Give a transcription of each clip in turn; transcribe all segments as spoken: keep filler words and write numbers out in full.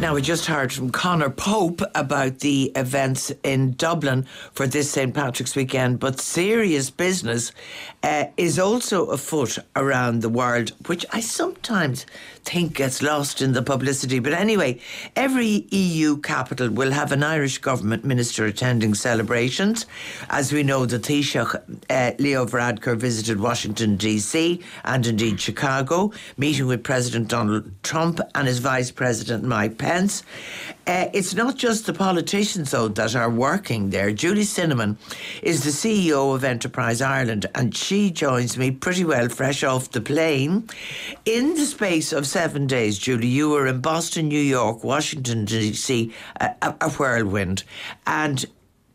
Now, we just heard from Conor Pope about the events in Dublin for this Saint Patrick's weekend, but serious business uh, is also afoot around the world, which I sometimes think gets lost in the publicity. But anyway, every E U capital will have an Irish government minister attending celebrations. As we know, the Taoiseach, uh, Leo Varadkar, visited Washington D C and indeed Chicago, meeting with President Donald Trump and his Vice President Mike Pence. Uh, it's not just the politicians, though, that are working there. Julie Cinnamon is the C E O of Enterprise Ireland, and she joins me pretty well fresh off the plane. In the space of seven days, Julie, you were in Boston, New York, Washington D C, a, a, a whirlwind, and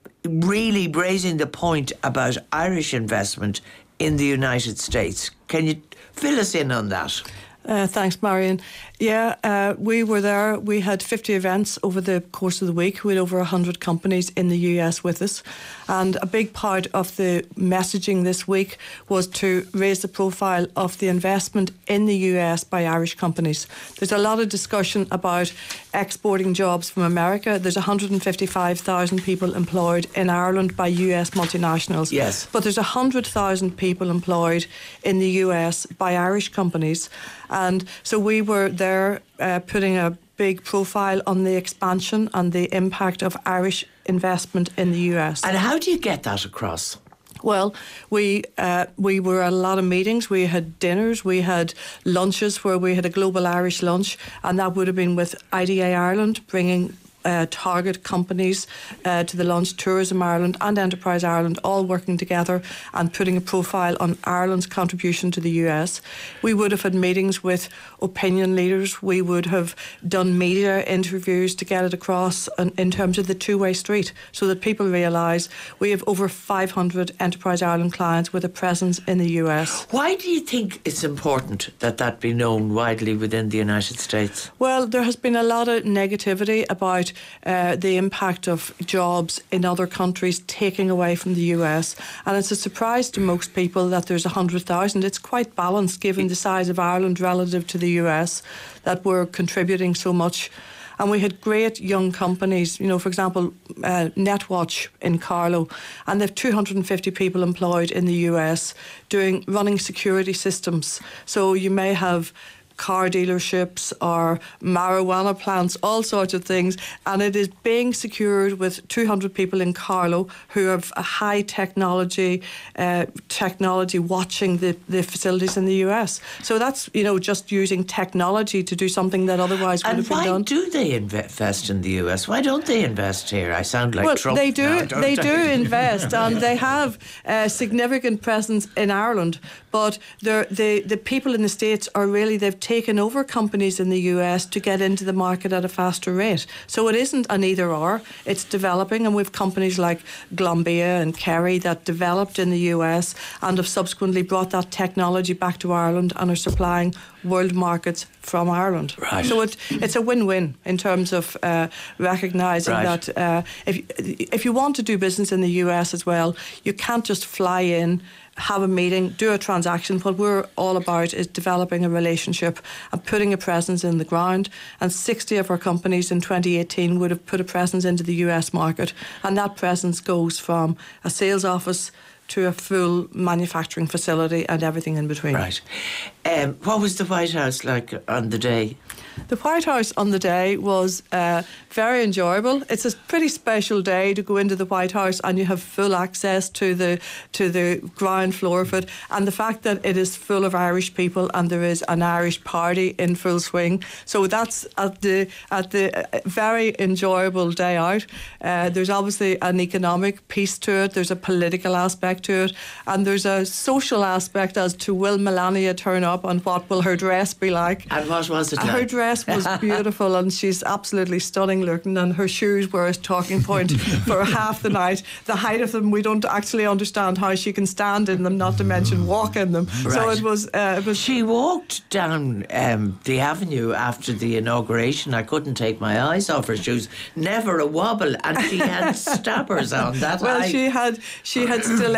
really raising the point about Irish investment in the United States. Can you fill us in on that? Uh, thanks, Marion. Yeah, uh, we were there. We had fifty events over the course of the week. We had over one hundred companies in the U S with us. And a big part of the messaging this week was to raise the profile of the investment in the U S by Irish companies. There's a lot of discussion about exporting jobs from America. There's one hundred fifty-five thousand people employed in Ireland by U S multinationals. Yes. But there's one hundred thousand people employed in the U S by Irish companies. And so we were there uh, putting a big profile on the expansion and the impact of Irish investment in the U S. And how do you get that across? Well, we uh, we were at a lot of meetings. We had dinners, we had lunches where we had a global Irish lunch, and that would have been with I D A Ireland, bringing Uh, target companies uh, to the lunch, Tourism Ireland and Enterprise Ireland, all working together and putting a profile on Ireland's contribution to the U S. We would have had meetings with opinion leaders. We would have done media interviews to get it across in, in terms of the two-way street, so that people realise we have over five hundred Enterprise Ireland clients with a presence in the U S. Why do you think it's important that that be known widely within the United States? Well, there has been a lot of negativity about Uh, the impact of jobs in other countries taking away from the U S. And it's a surprise to most people that there's one hundred thousand. It's quite balanced given the size of Ireland relative to the U S, that we're contributing so much. And we had great young companies, you know, for example, uh, Netwatch in Carlow, and they've two hundred fifty people employed in the U S doing running security systems. So you may have car dealerships or marijuana plants, all sorts of things, and it is being secured with two hundred people in Carlow who have a high technology uh, technology watching the, the facilities in the U S. So that's, you know, just using technology to do something that otherwise would and have been done. And why do they invest in the U S? Why don't they invest here? I sound like well, Trump they do. now, don't they I? do invest, and they have a significant presence in Ireland. But the the people in the States are really, they've taken over companies in the U S to get into the market at a faster rate. So it isn't an either or, it's developing, and we've companies like Glanbia and Kerry that developed in the U S and have subsequently brought that technology back to Ireland and are supplying world markets from Ireland. Right. So it, it's a win-win in terms of uh, recognising right. that uh, if, if you want to do business in the U S as well, you can't just fly in, have a meeting, do a transaction. What we're all about is developing a relationship and putting a presence in the ground. And sixty of our companies in twenty eighteen would have put a presence into the U S market. And that presence goes from a sales office to a full manufacturing facility and everything in between. Right. Um, what was the White House like on the day? The White House on the day was uh, very enjoyable. It's a pretty special day to go into the White House and you have full access to the to the ground floor of it, and the fact that it is full of Irish people and there is an Irish party in full swing. So that's at the at the very enjoyable day out. Uh, there's obviously an economic piece to it. There's a political aspect to it, and there's a social aspect as to will Melania turn up and what will her dress be like. And what was it like? Her dress was beautiful, and she's absolutely stunning looking, and her shoes were a talking point for half the night. The height of them, we don't actually understand how she can stand in them, not to mention walk in them. Right. So it was, uh, it was. She walked down um, the avenue after the inauguration. I couldn't take my eyes off her shoes. Never a wobble, and she had stabbers on that. Well, I... she had she had stilettos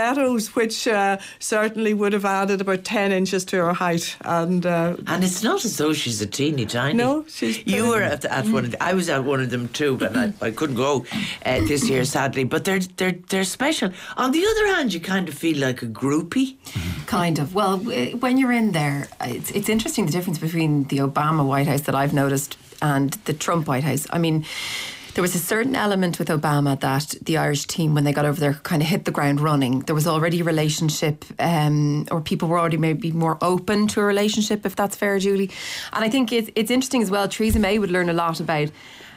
stilettos, which uh, certainly would have added about ten inches to her height. And uh, and it's not as though she's a teeny tiny. No, she's. You were at, at one of the, I was at one of them too, but I, I couldn't go uh, this year, sadly. But they're they're they're special. On the other hand, you kind of feel like a groupie. Kind of. Well, w- when you're in there, it's it's interesting the difference between the Obama White House that I've noticed and the Trump White House. I mean, there was a certain element with Obama that the Irish team, when they got over there, kind of hit the ground running. There was already a relationship, um, or people were already maybe more open to a relationship, if that's fair, Julie. And I think it's, it's interesting as well. Theresa May would learn a lot about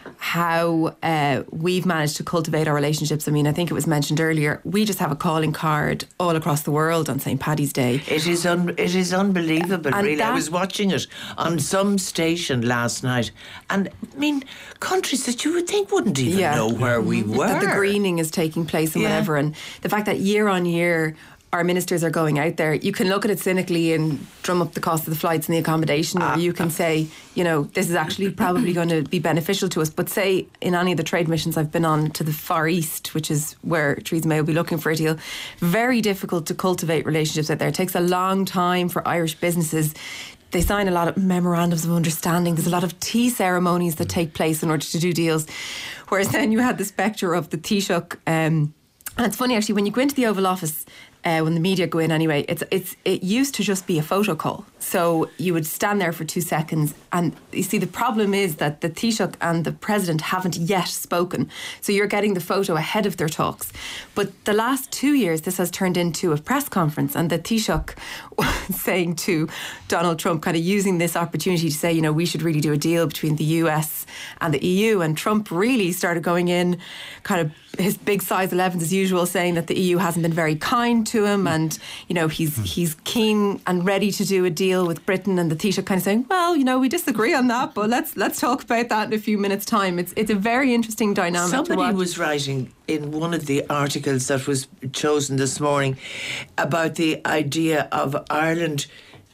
how uh, we've managed to cultivate our relationships. I mean, I think it was mentioned earlier, we just have a calling card all across the world on Saint Paddy's Day. It is un- it is unbelievable, And really. I that- was watching it on some station last night, and I mean, countries that you would think wouldn't even Yeah. know where we were. That the greening is taking place and Yeah. whatever, and the fact that year on year our ministers are going out there, you can look at it cynically and drum up the cost of the flights and the accommodation, or you can say, you know, this is actually probably going to be beneficial to us. But say in any of the trade missions I've been on to the Far East, which is where Theresa May will be looking for a deal, very difficult to cultivate relationships out there. It takes a long time for Irish businesses. They sign a lot of memorandums of understanding. There's a lot of tea ceremonies that take place in order to do deals. Whereas then you had the spectre of the Taoiseach. Um, and it's funny, actually, when you go into the Oval Office, Uh, when the media go in anyway, it's it's it used to just be a photo call. So you would stand there for two seconds, and you see the problem is that the Taoiseach and the President haven't yet spoken. So you're getting the photo ahead of their talks. But the last two years, this has turned into a press conference, and the Taoiseach saying to Donald Trump, kind of using this opportunity to say, you know, we should really do a deal between the U S and the E U. And Trump really started going in, kind of his big size elevens as usual, saying that the E U hasn't been very kind to him, and you know he's he's keen and ready to do a deal with Britain, and the Taoiseach kind of saying, well, you know, we disagree on that, but let's let's talk about that in a few minutes' time. It's it's a very interesting dynamic. Somebody to watch. was writing in one of the articles that was chosen this morning about the idea of Ireland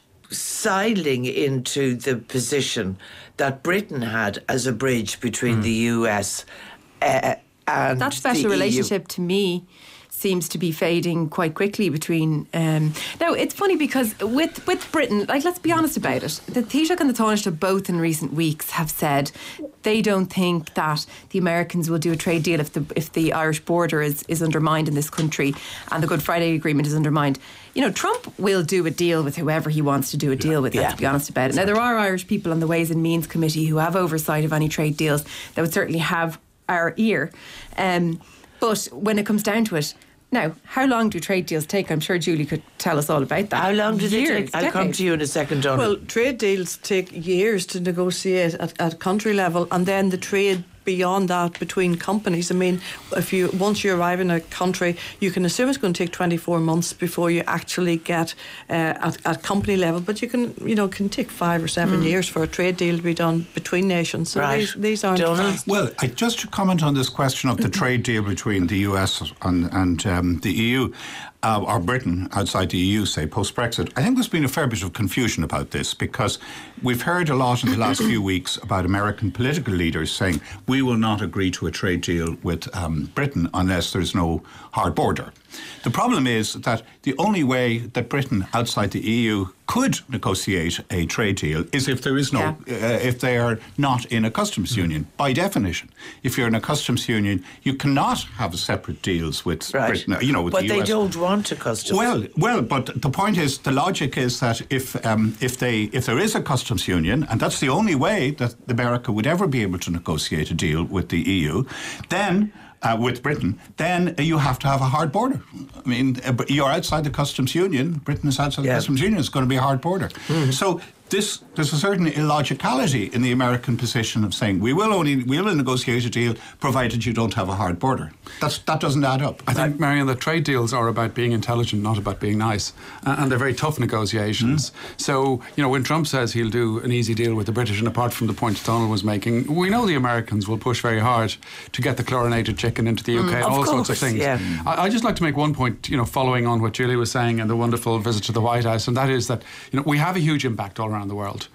sidling into the position that Britain had as a bridge between mm. the U S uh, and that special the relationship E U. to me seems to be fading quite quickly between um, now it's funny because with with Britain, like, let's be honest about it, the Taoiseach and the Taoiseach both in recent weeks have said they don't think that the Americans will do a trade deal if the if the Irish border is, is undermined in this country and the Good Friday Agreement is undermined. You know, Trump will do a deal with whoever he wants to do a deal with, yeah. let's be honest about it. Now, there are Irish people on the Ways and Means Committee who have oversight of any trade deals that would certainly have our ear. Um, but when it comes down to it, now, how long do trade deals take? I'm sure Julie could tell us all about that. How long do they Years, take? I'll decades. come to you in a second, Donald. Well, trade deals take years to negotiate at, at country level, and then the trade beyond that between companies. I mean, if you once you arrive in a country, you can assume it's going to take twenty-four months before you actually get uh, at, at company level. But you can, you know, can take five or seven mm. years for a trade deal to be done between nations. So right. these, these aren't fast. Well, I, just to comment on this question of the trade deal between the U S and, and um, the E U. Uh, or Britain outside the E U, say, post-Brexit. I think there's been a fair bit of confusion about this because we've heard a lot in the last few weeks about American political leaders saying we will not agree to a trade deal with um, Britain unless there's no hard border. The problem is that the only way that Britain outside the E U could negotiate a trade deal is if there is no, yeah. uh, if they are not in a customs mm. union, by definition. If you're in a customs union, you cannot have separate deals with right. Britain, you know, with but the they U S. don't want a customs. Well, well, but the point is, the logic is that if um, if they if there is a customs union, and that's the only way that America would ever be able to negotiate a deal with the E U, then. Uh, with Britain, then you have to have a hard border. I mean, uh, you're outside the customs union. Britain is outside yeah. the customs union. It's going to be a hard border. Mm-hmm. So this there's a certain illogicality in the American position of saying we will only we will negotiate a deal provided you don't have a hard border. That's that doesn't add up. I think, Marion, that trade deals are about being intelligent, not about being nice, uh, and they're very tough negotiations. Mm-hmm. So you know, when Trump says he'll do an easy deal with the British, and apart from the point Donald was making, we know the Americans will push very hard to get the chlorinated chicken into the U K, mm, and all course, sorts of things. Yeah. I, I just like to make one point, you know, following on what Julie was saying and the wonderful visit to the White House, and that is that you know we have a huge impact all around the world.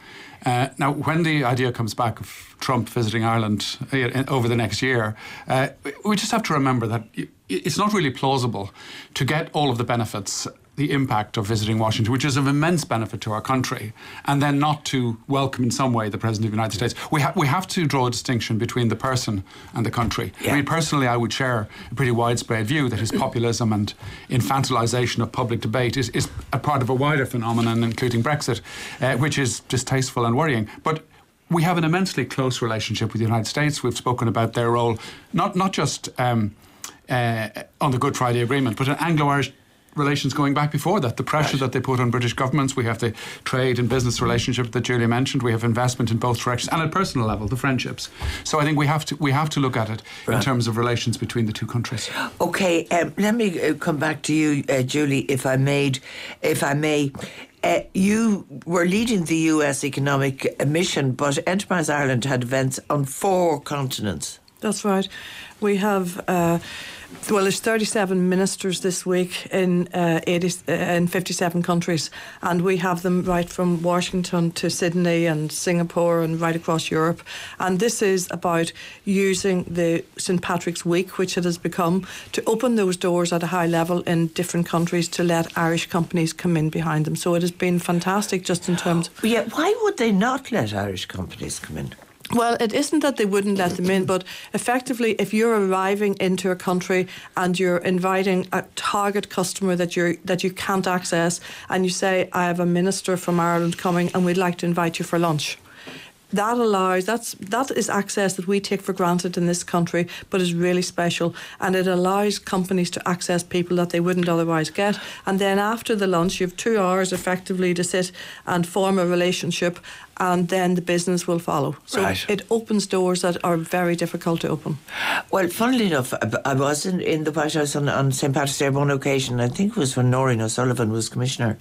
Uh, now, when the idea comes back of Trump visiting Ireland uh, over the next year, uh, we just have to remember that it's not really plausible to get all of the benefits, the impact of visiting Washington, which is of immense benefit to our country, and then not to welcome in some way the President of the United States. We, ha- we have to draw a distinction between the person and the country. Yeah. I mean, personally, I would share a pretty widespread view that his populism and infantilization of public debate is, is a part of a wider phenomenon, including Brexit, uh, which is distasteful and worrying. But we have an immensely close relationship with the United States. We've spoken about their role, not, not just um, uh, on the Good Friday Agreement, but an Anglo-Irish relations going back before that, the pressure right. that they put on British governments. We have the trade and business relationship that Julia mentioned. We have investment in both directions, and at personal level, the friendships. So I think we have to we have to look at it right. in terms of relations between the two countries. Okay, um, let me uh, come back to you, uh, Julie, if I made, if I may. Uh, you were leading the U S economic mission, but Enterprise Ireland had events on four continents. That's right. We have, uh, well, there's thirty-seven ministers this week in uh, eighty, uh, in fifty-seven countries, and we have them right from Washington to Sydney and Singapore and right across Europe. And this is about using the Saint Patrick's Week, which it has become, to open those doors at a high level in different countries to let Irish companies come in behind them. So it has been fantastic just in terms... Yeah, why would they not let Irish companies come in? Well, it isn't that they wouldn't let them in, but effectively, if you're arriving into a country and you're inviting a target customer that you're that you can't access, and you say, I have a minister from Ireland coming and we'd like to invite you for lunch. That allows, that's, that is access that we take for granted in this country, but is really special. And it allows companies to access people that they wouldn't otherwise get. And then after the lunch, you have two hours effectively to sit and form a relationship, and then the business will follow. So right. it opens doors that are very difficult to open. Well, funnily enough, I was in, in the White House on, on Saint Patrick's Day on one occasion. I think it was when Noreen O'Sullivan was Commissioner.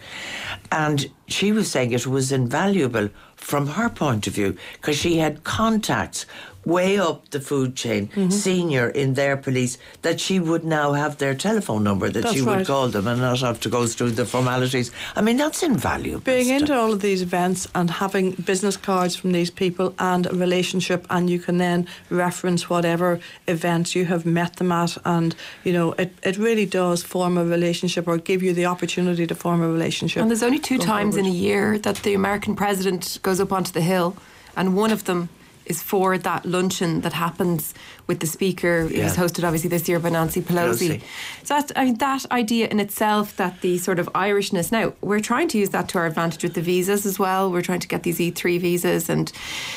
And she was saying it was invaluable from her point of view, because she had contacts way up the food chain, mm-hmm. senior in their police, that she would now have their telephone number, that that's she would right. call them and not have to go through the formalities. I mean, that's invaluable. Being stuff. into all of these events and having business cards from these people and a relationship, and you can then reference whatever events you have met them at, and, you know, it, it really does form a relationship, or give you the opportunity to form a relationship. And there's only two times forward. in a year that the American president goes up onto the Hill, and one of them is for that luncheon that happens with the speaker. It yeah. was hosted obviously this year by Nancy Pelosi. Pelosi. So that, I mean, that idea in itself, that the sort of Irishness, now we're trying to use that to our advantage with the visas as well. We're trying to get these E three visas, and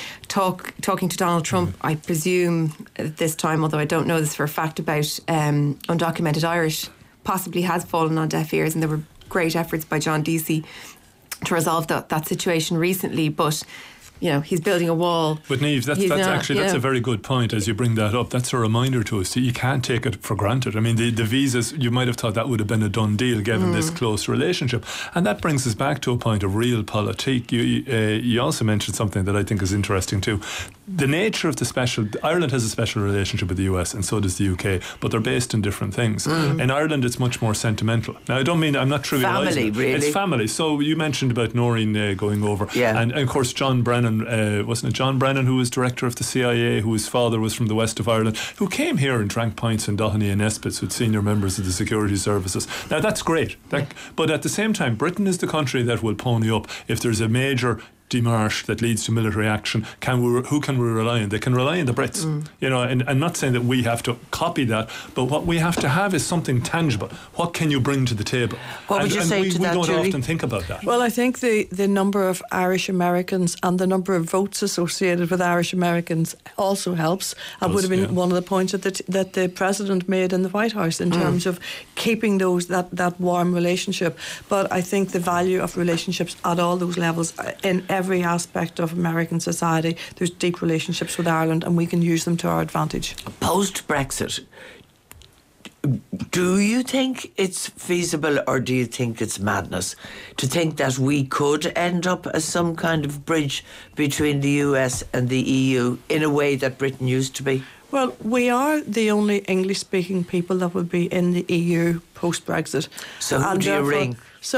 talk talking to Donald Trump, mm. I presume at this time, although I don't know this for a fact, about um, undocumented Irish possibly has fallen on deaf ears, and there were great efforts by John Deasy to resolve that, that situation recently, but you know, he's building a wall. But Niamh, that's, that's not, actually that's know. a very good point as you bring that up. That's a reminder to us that you can't take it for granted. I mean, the, the visas, you might have thought that would have been a done deal given mm. this close relationship. And that brings us back to a point of real politique. You, uh, you also mentioned something that I think is interesting too. The nature of the special... Ireland has a special relationship with the U S, and so does the U K, but they're based in different things. Mm. In Ireland, it's much more sentimental. Now, I don't mean... I'm not trivialising Family, it. really. It's family. So you mentioned about Noreen uh, going over. Yeah. And, and of course, John Brennan, uh, wasn't it John Brennan, who was director of the C I A, whose father was from the west of Ireland, who came here and drank pints in Doheny and Espits with senior members of the security services. Now, that's great. That, but at the same time, Britain is the country that will pony up if there's a major demarche that leads to military action. Can we? Who can we rely on? They can rely on the Brits. Mm. You know, and I'm not saying that we have to copy that, but what we have to have is something tangible. What can you bring to the table? What and, would you and say we, to we that, don't Julie? often think about that. Well, I think the, the number of Irish Americans and the number of votes associated with Irish Americans also helps. That would have been yeah. one of the points that the, that the President made in the White House in mm. terms of keeping those that, that warm relationship. But I think the value of relationships at all those levels, in every aspect of American society, there's deep relationships with Ireland, and we can use them to our advantage. Post-Brexit, do you think it's feasible, or do you think it's madness to think that we could end up as some kind of bridge between the U S and the E U in a way that Britain used to be? Well, we are the only English-speaking people that will be in the E U post-Brexit. So who and do you ring? So,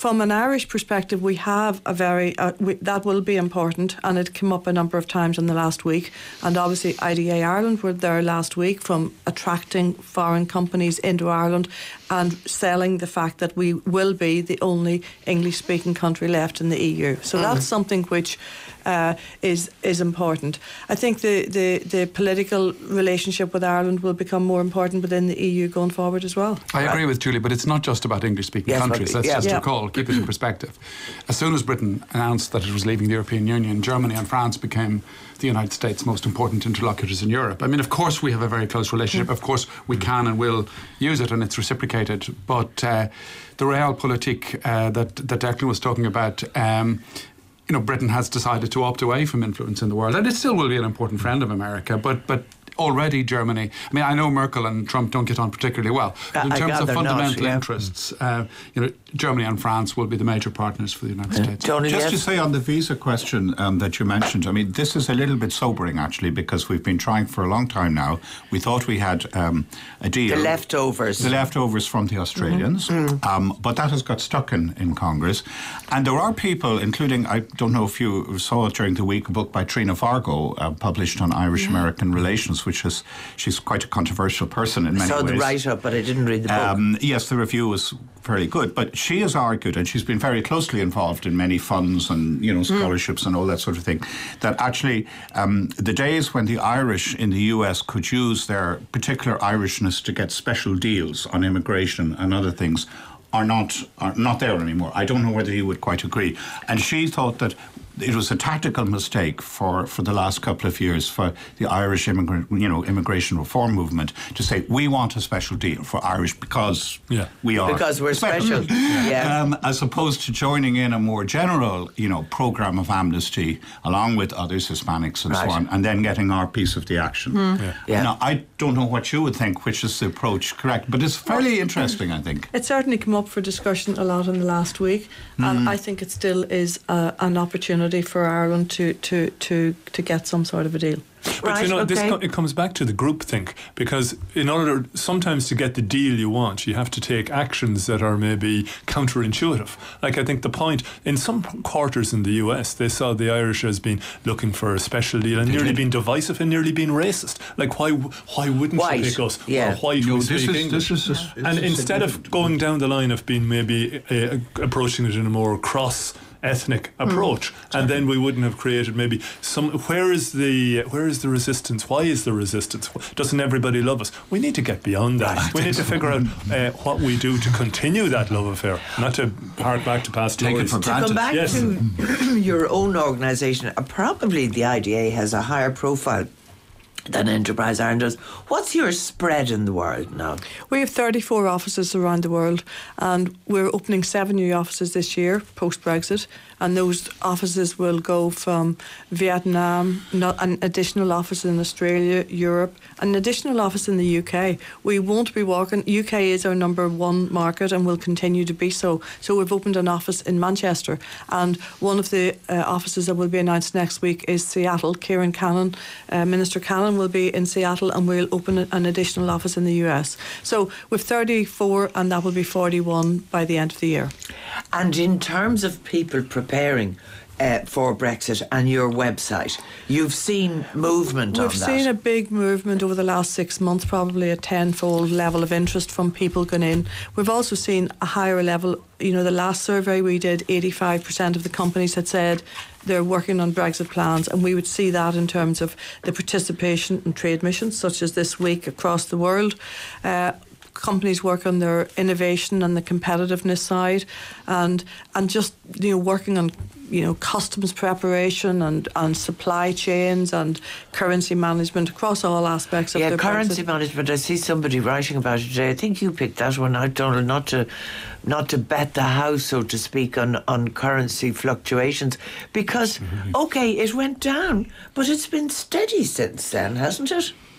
from an Irish perspective, we have a very, uh, we, that will be important, and it came up a number of times in the last week. And obviously I D A Ireland were there last week from attracting foreign companies into Ireland and selling the fact that we will be the only English-speaking country left in the E U. So mm. that's something which uh, is is important. I think the, the, the political relationship with Ireland will become more important within the E U going forward as well. I agree with Julie, but it's not just about English-speaking yes, countries. Let's yeah. just yeah. recall, keep it in perspective. As soon as Britain announced that it was leaving the European Union, Germany and France became the United States' most important interlocutors in Europe. I mean, of course we have a very close relationship. Of course we can and will use it, and it's reciprocated. But uh, the realpolitik uh, that, that Declan was talking about, um, you know, Britain has decided to opt away from influence in the world, and it still will be an important friend of America. But but already Germany, I mean, I know Merkel and Trump don't get on particularly well, but in I terms of fundamental not, yeah. interests, uh, you know, Germany and France will be the major partners for the United yeah. States. Tony, Just yes. to say on the visa question um, that you mentioned, I mean, this is a little bit sobering actually, because we've been trying for a long time now. We thought we had um, a deal. The leftovers. The leftovers from the Australians, mm-hmm. um, but that has got stuck in, in Congress. And there are people, including, I don't know if you saw it during the week, a book by Trina Fargo, uh, published on Irish-American yeah. relations, which is, she's quite a controversial person in many I saw ways. the write-up, but I didn't read the book. Um, yes, the review was very good, but she has argued, and she's been very closely involved in many funds and, you know, scholarships mm. and all that sort of thing, that actually um, the days when the Irish in the U S could use their particular Irishness to get special deals on immigration and other things are not are not there anymore. I don't know whether you would quite agree. And she thought that it was a tactical mistake for, for the last couple of years for the Irish immigrant, you know, immigration reform movement to say we want a special deal for Irish because yeah. we are because we're special, yeah. um, as opposed to joining in a more general, you know, program of amnesty along with others, Hispanics and right. so on, and then getting our piece of the action. Mm. Yeah. Yeah. Now, I don't know what you would think, which is the approach correct, but it's fairly interesting, I think. It certainly came up for discussion a lot in the last week, mm. and I think it still is uh, an opportunity for Ireland to, to, to, to get some sort of a deal. But right, you know, okay. this co- it comes back to the groupthink, because in order sometimes to get the deal you want, you have to take actions that are maybe counterintuitive. Like I think the point in some quarters in the U S, they saw the Irish as being looking for a special deal and nearly being divisive and nearly being racist. Like why why wouldn't white. you pick us? Yeah. Or why do no, we this speak is, English? This is a, and instead of going down the line of being maybe uh, approaching it in a more cross ethnic approach, mm. and then we wouldn't have created maybe some. Where is the where is the resistance? Why is the resistance? Doesn't everybody love us? We need to get beyond that. I we need to figure out uh, what we do to continue that love affair, not to hark back to past Take stories. It for to granted. come back yes. to your own organisation, uh, probably the I D A has a higher profile than Enterprise Ireland does. What's your spread in the world now? We have thirty-four offices around the world, and we're opening seven new offices this year post-Brexit, and those offices will go from Vietnam, an additional office in Australia, Europe, an additional office in the U K. We won't be walking. U K is our number one market and will continue to be so. So we've opened an office in Manchester, and one of the uh, offices that will be announced next week is Seattle. Kieran Cannon, uh, Minister Cannon, will be in Seattle, and we'll open an additional office in the U S. So we've thirty-four, and that will be forty-one by the end of the year. And in terms of people preparing uh, for Brexit and your website, you've seen movement We've on that. We've seen a big movement over the last six months, probably a tenfold level of interest from people going in. We've also seen a higher level. You know, the last survey we did, eighty-five percent of the companies had said they're working on Brexit plans, and we would see that in terms of the participation in trade missions, such as this week across the world. Uh, companies work on their innovation and the competitiveness side, and and just, you know, working on, you know, customs preparation and, and supply chains and currency management across all aspects of yeah, their currency Brexit. management. I see somebody writing about it today. I think you picked that one out, Donald, not to not to bet the house, so to speak, on, on currency fluctuations, because, okay, it went down, but it's been steady since then, hasn't it?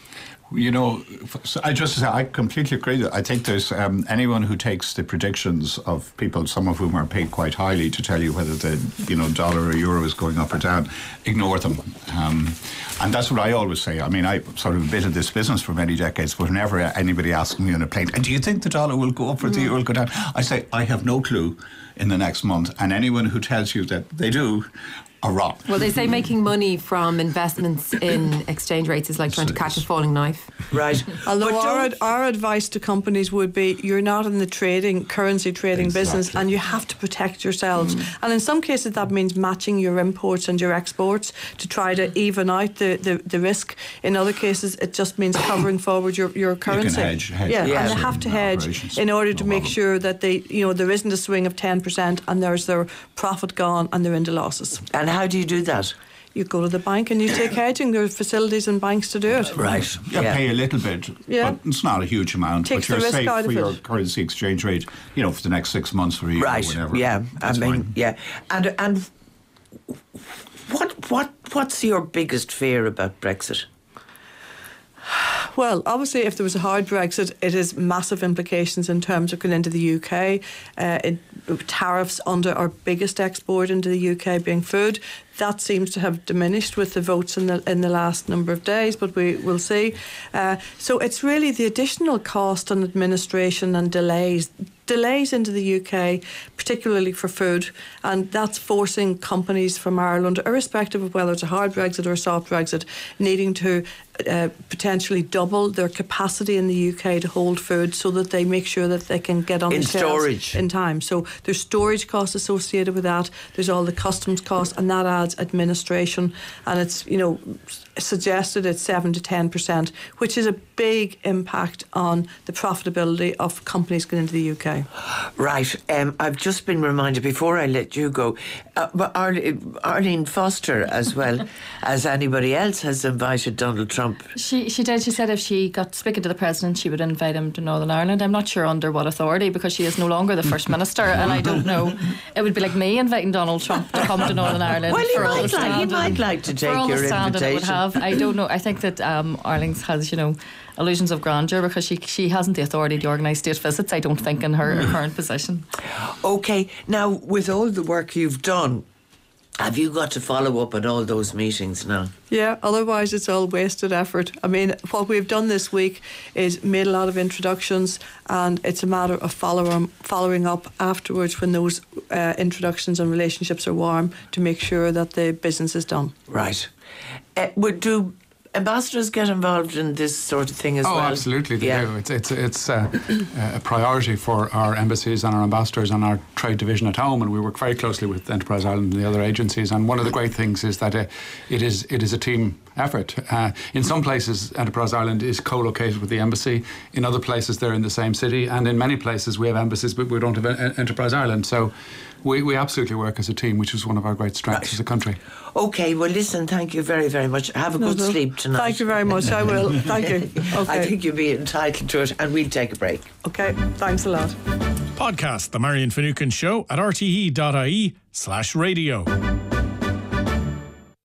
You know, so I just say I completely agree. I think there's um, anyone who takes the predictions of people, some of whom are paid quite highly to tell you whether the you know dollar or euro is going up or down, ignore them. Um, and that's what I always say. I mean, I sort of been in this business for many decades, but whenever anybody asks me on a plane, and do you think the dollar will go up or the euro will go down? I say I have no clue in the next month. And anyone who tells you that they do are wrong. Well, they say making money from investments in exchange rates is like trying to catch a falling knife. Right. Although our, ad- our advice to companies would be you're not in the trading, currency trading Exactly. business, and you have to protect yourselves. Mm. And in some cases that means matching your imports and your exports to try to even out the, the, the risk. In other cases it just means covering forward your, your currency. You can hedge, hedge yeah, yeah. and they have to hedge in order to no make problem. sure that they, you know, there isn't a swing of ten percent and there's their profit gone and they're into losses. And how do you do that? You go to the bank and you take hedging. There are facilities and banks to do it. Right. You Yeah. pay a little bit, Yeah. but it's not a huge amount. Takes but you're the risk safe out for of your it. currency exchange rate, you know, for the next six months or a year Right. or whatever. Yeah. That's I mean, fine. yeah. And and what what what's your biggest fear about Brexit? Well, obviously, if there was a hard Brexit, it has massive implications in terms of going into the U K. Uh, it, tariffs under our biggest export into the U K being food. That seems to have diminished with the votes in the in the last number of days, but we will see. Uh, so it's really the additional cost on administration and delays. Delays into the U K, particularly for food, and that's forcing companies from Ireland, irrespective of whether it's a hard Brexit or a soft Brexit, needing to uh, potentially double their capacity in the U K to hold food so that they make sure that they can get on In the shelves storage. in time. So there's storage costs associated with that. There's all the customs costs, and that adds administration. And it's, you know, suggested it's seven to ten percent, which is a big impact on the profitability of companies going into the U K. Right. Um, I've just been reminded before I let you go, uh, but Arle- Arlene Foster, as well as anybody else, has invited Donald Trump. She she did. She said if she got speaking to the president, she would invite him to Northern Ireland. I'm not sure under what authority, because she is no longer the first minister, and I don't know. It would be like me inviting Donald Trump to come to Northern Ireland. Well, he for all might the like- he standing- might like to take for all your the standing it would invitation. have. I don't know. I think that um, Arling's has, you know, illusions of grandeur because she she hasn't the authority to organise state visits, I don't think, in her current position. Okay, now with all the work you've done, have you got to follow up on all those meetings now? Yeah, otherwise it's all wasted effort. I mean, what we've done this week is made a lot of introductions, and it's a matter of follow- following up afterwards when those uh, introductions and relationships are warm to make sure that the business is done. Right. Uh, would do ambassadors get involved in this sort of thing as oh, well? absolutely, they Yeah. do. It's it's it's uh, a priority for our embassies and our ambassadors and our trade division at home, and we work very closely with Enterprise Ireland and the other agencies. And one of the great things is that uh, it is it is a team effort. Uh, in some places, Enterprise Ireland is co-located with the embassy. In other places, they're in the same city, and in many places, we have embassies, but we don't have uh, Enterprise Ireland. So. We, we absolutely work as a team, which is one of our great strengths Right. as a country. Okay, well, listen, thank you very, very much. Have a good No, no. sleep tonight. Thank you very much. I will. Thank you. Okay. I think you'll be entitled to it, and we'll take a break. Okay. Thanks a lot. Podcast The Marion Finucane Show at r t e dot i e slash radio.